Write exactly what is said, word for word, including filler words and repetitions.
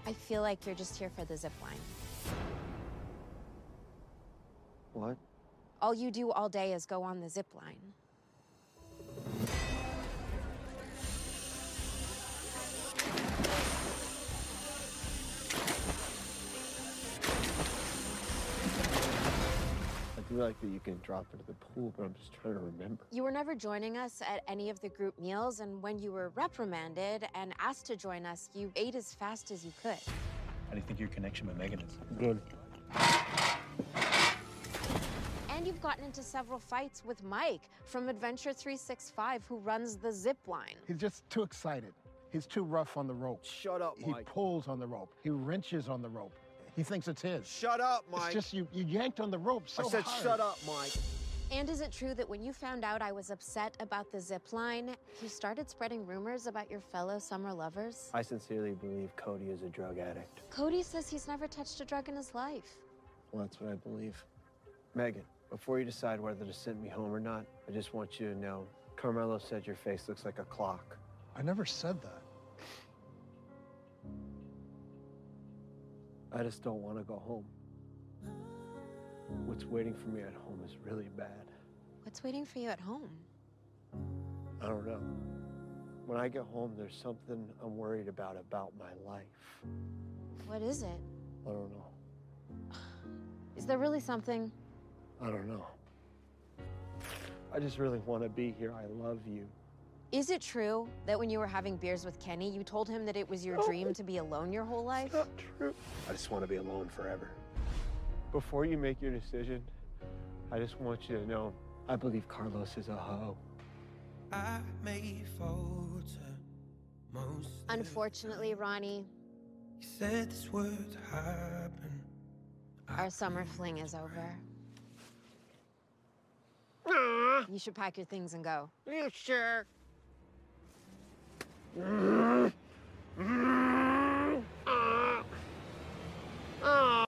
I feel like you're just here for the zip line. What? All you do all day is go on the zip line. I do like that you can drop into the pool, but I'm just trying to remember. You were never joining us at any of the group meals, and when you were reprimanded and asked to join us, you ate as fast as you could. How do you think your connection with Megan is? Good. And you've gotten into several fights with Mike from Adventure three sixty-five, who runs the zip line. He's just too excited. He's too rough on the rope. Shut up, He Mike. pulls on the rope. He wrenches on the rope. He thinks it's his. Shut up, Mike. It's just you, you yanked on the rope so I said hard. shut up, Mike. And is it true that when you found out I was upset about the zip line, you started spreading rumors about your fellow summer lovers? I sincerely believe Cody is a drug addict. Cody says he's never touched a drug in his life. Well, that's what I believe. Megan, before you decide whether to send me home or not, I just want you to know, Carmelo said your face looks like a clock. I never said that. I just don't want to go home. What's waiting for me at home is really bad. What's waiting for you at home? I don't know. When I get home, there's something I'm worried about about my life. What is it? I don't know. Is there really something? I don't know. I just really want to be here. I love you. Is it true that when you were having beers with Kenny, you told him that it was your No. dream to be alone your whole life? It's not true. I just want to be alone forever. Before you make your decision, I just want you to know, I believe Carlos is a hoe. I may falter most. Unfortunately, Ronnie, You said this would happen. our summer fling is over. You should pack your things and go. You sure?